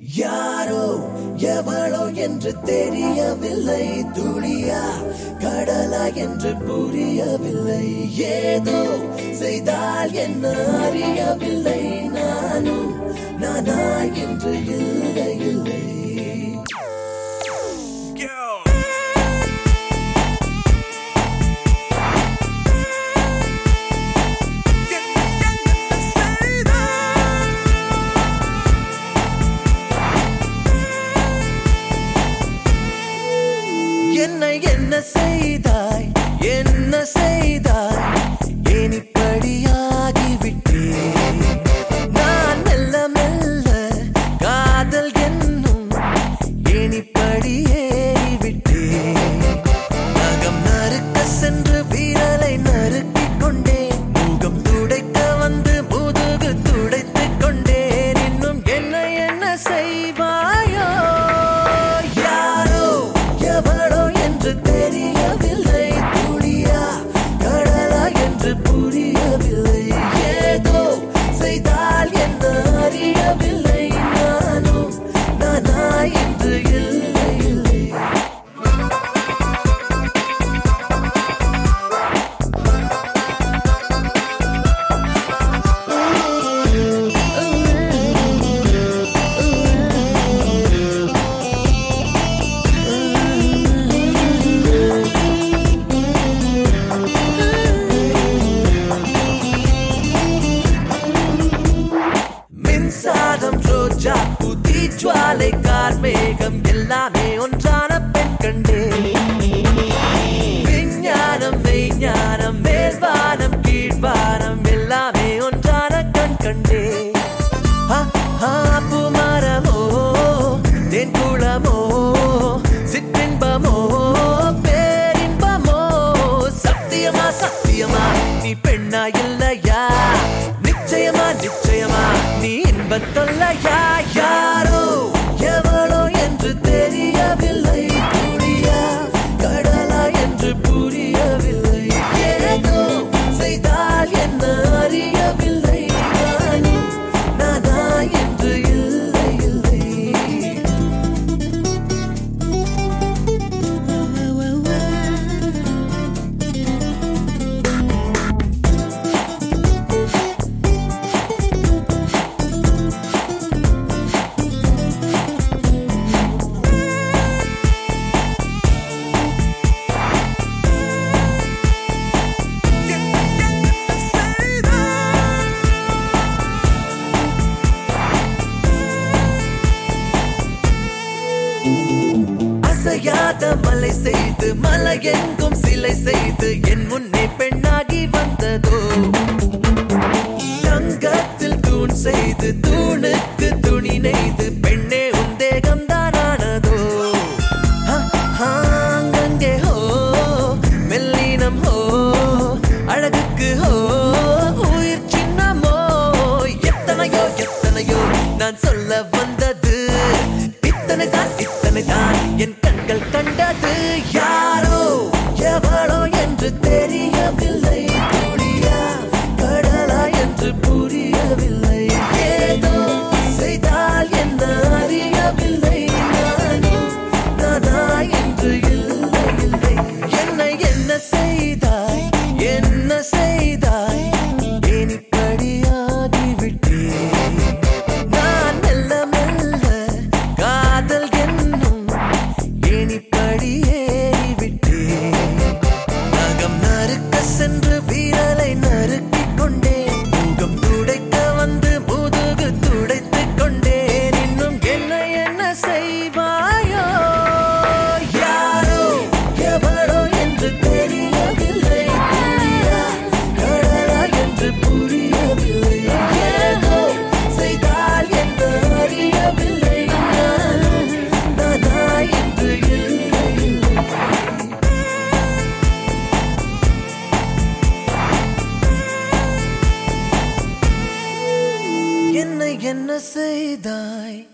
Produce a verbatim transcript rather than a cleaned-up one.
யாரோ எவளோ என்று தெரியவில்லை, துளியா கடலா என்று புரியவில்லை, ஏதோ செய்தால் என்ன அறியவில்லை, நானும் நானா என்று இல்லை இல்லை. என்னை என்ன செய்தாய் என்ன செய்தாய், ஏன் இப்படியாகிவிட்டேன், நான் மெல்ல மெல்ல காதல் என்னும் ஏன் இப்படி ஏறிவிட்டேன், நகம் நறுக்க சென்று வீரலை நறுக்கிக் கொண்டேன், முகம் துடைக்க வந்து முதுகு துடைத்துக் கொண்டேன், இன்னும் என்ன என்ன செய்வாயோ, யாரோ எவளோ தெரியவில்லை, துளியா கடலா என்று புரியவில்லை, ஏதோ செய்தால் என்ன அறியவில்லை, நானும் நானா என்று இல்லை இல்லை. மின்சாரம் ரோஜா புதி ஜுவாலை கார்மேகம் எல்லாமே ஒன்றான பெண் கண்டே, விஞ்ஞானம் மெய்ஞானம் மேல்வானம் கீழ்வானம் எல்லாமே ஒன்றான கண் கண்டே, பூமரமோ தென் குளமோ சிற்றின்பமோ பேரின்பமோ, சத்தியமா சத்தியமா நீ பெண்ணா இல்லையா, நிச்சயமா நிச்சயமா நீ இன்பத்தொல்லையா, யாரோ எவளோ என்று தெரியவில்லை, துளியா கடலா என்று புரியவில்லை, ஏதோ செய்தால் என்ன அறியவில்லை, நானும் நானா என்று இல்லை இல்லை. அசையாத மலை செய்து மலை எங்கும் சிலை செய்து என் முன்னே பெண்ணாகி வந்ததோ, தங்கத்தில் தூண் செய்து தூணுக்கு துணி நெய்து பெண்ணே உன் தேகம் தானானதோ, அங்கே ஹோ மெல்லினம் ஹோ அழகுக்கு ஹோ உயிர் சின்னமோ, எத்தனையோ எத்தனையோ நான் சொல்ல வந்தது, இத்தனை தான் இத்தனை தான் என் கண்கள் கண்டது, யாரோ எவளோ என்று தெரியவில்லை, துளியா கடலா என்று புரியவில்லை, ஏதோ செய்தால் என்ன அறியவில்லை, நானும் நானா என்று இல்லை இல்லை. என்னை என்ன செய்தாய் என்ன செய்தாய், ஏன் இப்படியாகிவிட்டேன், நான் மெல்ல மெல்ல காதல் என்னும் ஏன் இப்படி ஏறிவிட்டேன், நகம் நறுக்க சென்று வீரலை நறுக்கிக் கொண்டேன், முகம் துடைக்க வந்து முதுகு துடைத்துக் கொண்டேன், இன்னும் என்ன என்ன செய்வாயோ, யாரோ எவளோ என்று தெரியவில்லை, துளியா கடலா என்று புரியவில்லை, ஏதோ செய்தால் என்ன அறியவில்லை, நானும் நானா என்று இல்லை இல்லை. என்னை என்ன செய்தாய்.